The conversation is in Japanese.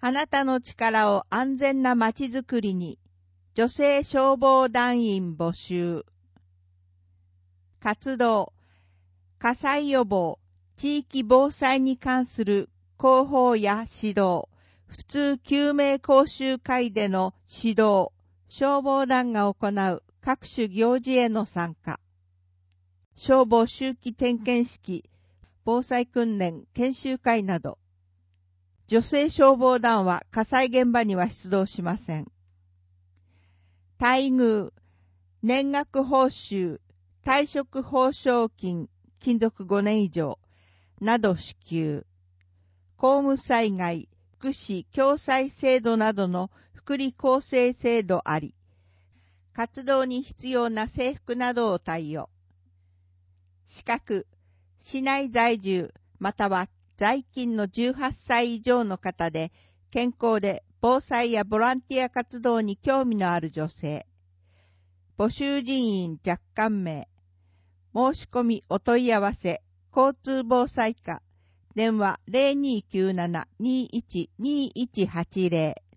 あなたの力を安全なまちづくりに、女性消防団員募集。活動、火災予防、地域防災に関する広報や指導、普通救命講習会での指導、消防団が行う各種行事への参加。消防周期点検式、防災訓練、研修会など。女性消防団は火災現場には出動しません。待遇、年額報酬、退職報奨金、勤続5年以上、など支給。公務災害、福祉共済制度などの福利厚生制度あり。活動に必要な制服などを貸与。資格、市内在住、または在勤の18歳以上の方で、健康で防災やボランティア活動に興味のある女性。募集人員若干名。申し込みお問い合わせ、交通防災課。電話 0297-21-2180